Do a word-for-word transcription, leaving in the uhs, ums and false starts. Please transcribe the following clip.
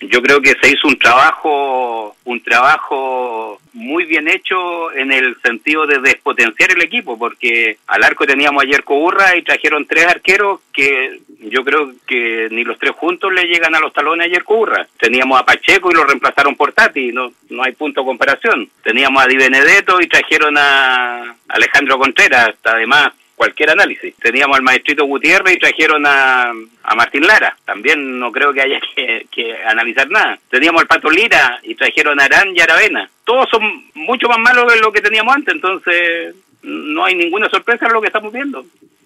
Yo creo que se hizo un trabajo, un trabajo muy bien hecho en el sentido de despotenciar el equipo, porque al arco teníamos a Yerko Urra y trajeron tres arqueros que yo creo que ni los tres juntos le llegan a los talones a Yerko Urra. Teníamos a Pacheco y lo reemplazaron por Tati, no, no hay punto de comparación. Teníamos a Di Benedetto y trajeron a Alejandro Contreras, además cualquier análisis. Teníamos al maestrito Gutiérrez y trajeron a, a Martín Lara. También no creo que haya que, que analizar nada. Teníamos al Pato Lira y trajeron a Arán y Aravena. Todos son mucho más malos que lo que teníamos antes, entonces no hay ninguna sorpresa en lo que estamos viendo.